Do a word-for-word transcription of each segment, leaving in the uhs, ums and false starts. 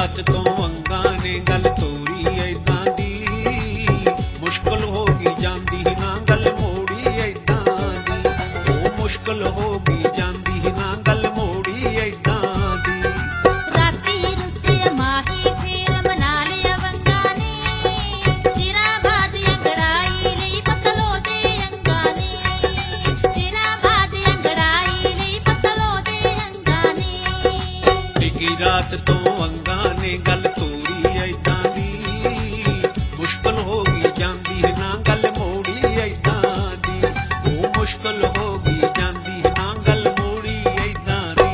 ਰਾਤ ਤੋਂ ਵੰਗਾਂ ਨੇ ਗੱਲ ਤੋਰੀ ਏਦਾਂ ਦੀ, ਮੁਸ਼ਕਲ ਹੋ ਗਈ ਜਾਂਦੀ ਨਾ ਗੱਲ ਮੋੜੀ ਏਦਾਂ ਦੀ, ਉਹ ਮੁਸ਼ਕਲ ਹੋ ਗਈ ਜਾਂਦੀ ਨਾ ਗੱਲ ਮੋੜੀ ਏਦਾਂ ਦੀ। ਰਾਤੀ ਰੁੱਸੇ ਮਾਹੀ ਫੇਰ ਮਨਾ ਲਿਆ ਵੰਗਾਂ ਨੇ, ਸਿਰਾਂ ਬਾਦ ਅੰਗੜਾਈ ਲਈ ਪਤਲੋ ਦੇ ਅੰਗਾਂ ਨੇ, ਸਿਰਾਂ ਬਾਦ ਅੰਗੜਾਈ ਲਈ ਪਤਲੋ ਦੇ ਅੰਗਾਂ ਨੇ। ਟਿਕੀ ਰਾਤ ਤੋਂ ਵੰਗਾਂ ਨੇ ਗੱਲ ਤੋਰੀ ਏਦਾਂ ਦੀ, ਮੁਸ਼ਕਲ ਹੋ ਗਈ ਜਾਂਦੀ ਨਾ ਗੱਲ ਮੋੜੀ ਏਦਾਂ ਦੀ, ਉਹ ਮੁਸ਼ਕਲ ਹੋ ਗਈ ਜਾਂਦੀ ਨਾ ਗੱਲ ਮੋੜੀ ਏਦਾਂ ਦੀ।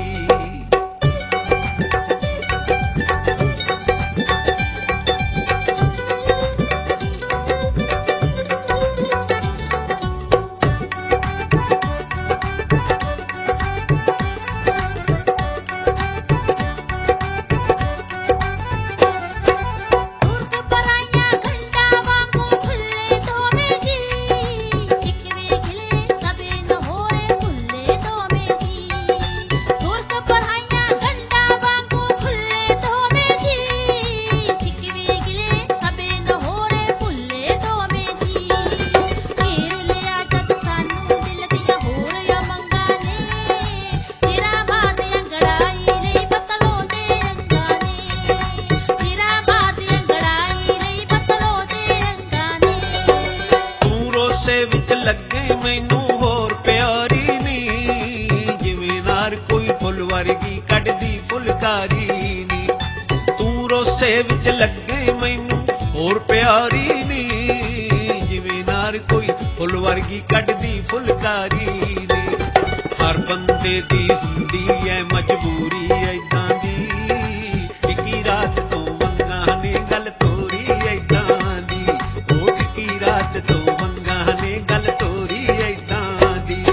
ਸੂਰਤ ਪਰਾਈਆਂ ਗੰਢਾਂ ਵਾਂਗੂ ਖੁੱਲੇ ਦੋਵੇਂ ਜੀ, ਇੱਕ ਵੇਖਲੇ ਸਭੇ ਨ ਹੋਏ ਭੁੱਲੇ ਦੋਵੇਂ ਜੀ। ਸੂਰਤ ਪਰਾਈਆਂ ਗੰਢਾਂ ਵਾਂਗੂ ਖੁੱਲੇ ਦੋਵੇਂ ਜੀ, ਇੱਕ ਵੇਖਲੇ ਸਭੇ ਨ ਹੋਏ ਭੁੱਲੇ ਦੋਵੇਂ ਜੀ। ਘੇਰ ਲਿਆ ਜਦ ਸਾਨੂੰ ਦਿਲ ਦੀਆਂ ਹੋਰ ਉਮੰਗਾਂ ਨੇ, ਸਿਰਾਂ ਬਾਦ ਅੰਗੜਾਈ ਲਈ ਪਤਲੋ ਦੇ ਅੰਗਾਂ ਨੇ, ਸਿਰਾਂ ਬਾਦ ਅੰਗੜਾਈ ਲਈ ਪਤਲੋ ਦੇ ਅੰਗਾਂ ਨੇ। ਤੂੰ ਰੋਸੇ ਵਿੱਚ ਲੱਗੇ ਮੈਨੂੰ ਹੋਰ ਪਿਆਰੀ ਨੀ, ਜਿਵੇਂ ਨਾਰ ਕੋਈ ਫੁੱਲ ਵਰਗੀ ਕੱਢਦੀ ਫੁਲਕਾਰੀ ਨੀ। ਤੂੰ ਰੋਸੇ ਵਿੱਚ ਲੱਗੇ ਮੈਨੂੰ ਹੋਰ ਪਿਆਰੀ ਨੀ, ਜਿਵੇਂ ਨਾਰ ਕੋਈ ਫੁੱਲ ਵਰਗੀ ਕੱਢਦੀ ਫੁਲਕਾਰੀ ਨੀ। ਹਰ ਬੰਦੇ ਦੀ ਹੁੰਦੀ ਐ ਮਜਬੂਰੀ ਏਦਾਂ ਦੀ, ਟਿਕੀ ਰਾਤ ਤੋਂ ਵੰਗਾਂ ਨੇ ਗੱਲ ਤੋਰੀ ਏਦਾਂ ਦੀ, ਉਹ ਟਿਕੀ ਰਾਤ ਤੋਂ ਵੰਗਾਂ ਨੇ ਗੱਲ ਤੋਰੀ ਏਦਾਂ ਦੀ।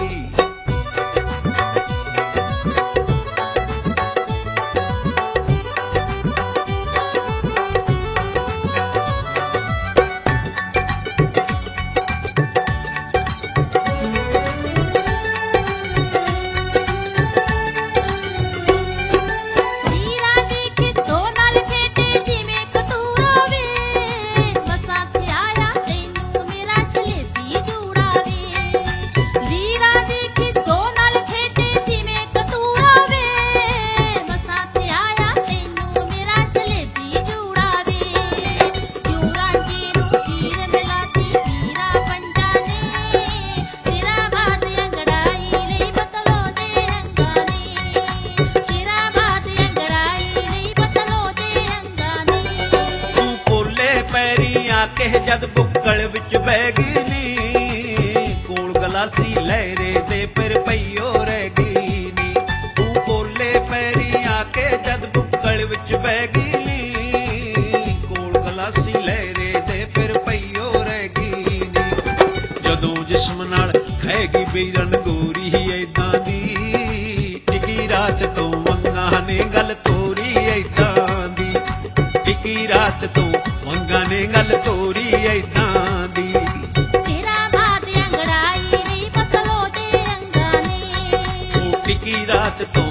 ਹੀਰਾ ਦੀ ਕਿਤੋਂ ਨਾਲ ਖੇਡੇ ਜਿਵੇਂ ਕਤੂਰਾ ਵੇ, ਮਸਾਂ ਥਿਆਇਆ ਤੈਨੂੰ ਮੇਰਾ ਜਲੇਬੀ ਜੂੜਾ ਵੇ। ਹੀਰਾ ਦੀ ਕਿਤੋਂ ਨਾਲ ਖੇਡੇ ਜਿਵੇਂ ਕਤੂਰਾ ਵੇ, ਮਸਾਂ ਥਿਆਇਆ ਤੈਨੂੰ ਮੇਰਾ ਜਲੇਬੀ ਜੂੜਾ ਵੇ। ਕਿਉਂ ਰਾਂਝੇ ਨੂੰ ਹੀਰ ਮਿਲਾਤੀ ਹੀਰਾ ਪੰਜਾ ਨੇ, ਸਿਰਾਂ ਬਾਦ ਅੰਗੜਾਈ ਲਈ ਪਤਲੋ ਦੇ ਅੰਗਾਂ ਨੇ, ਸਿਰਾਂ ਬਾਦ ਅੰਗੜਾਈ ਲਈ ਪਤਲੋ ਦੇ ਅੰਗਾਂ ਨੇ। ਤੂੰ ਪੋਲੇ ਪੈਰੀ ਆ ਕੇ ਜਦ ਬੁੱਕਲ ਵਿੱਚ ਬਹਿ ਗਈ ਨੀ, ਕੋਲ ਗਲਾਸੀ ਲਹਿਰੇ ਦੇ ਫਿਰ ਪਈਓ ਰਹਿ ਗਈ ਨੀ। ਤੂੰ ਪੋਲੇ ਪੈਰੀ ਆ ਕੇ ਜਦ ਬੁੱਕਲ ਵਿੱਚ ਬਹਿ ਗਈ ਨੀ, ਕੋਲ ਗਲਾਸੀ ਲਹਿਰੇ ਦੇ ਫਿਰ ਪਈਓ ਰਹਿ ਗਈ ਨੀ। ਜਦੋਂ ਜਿਸਮ ਨਾਲ ਖਾਏਗੀ ਬੇਰਨ ਗੋਰੀ ਏਦਾਂ ਦੀ, ਟਿਕੀ ਰਾਤ ਤੋਂ ਵੰਗਾਂ ਨੇ ਗੱਲ ਤੋਰੀ ਏਦਾਂ ਦੀ, ਟਿਕੀ ਰਾਤ ਤੋਂ ਵੰਗਾਂ ਨੇ ਗੱਲ ਤੋਰੀ ਏਦਾਂ ਦੀ। ਸਿਰਾਂ ਬਾਦ ਅੰਗੜਾਈ ਲਈ ਪਤਲੋ ਦੇ ਅੰਗਾਂ ਨੇ, ਉਹ ਟਿਕੀ ਰਾਤ ਤੋਂ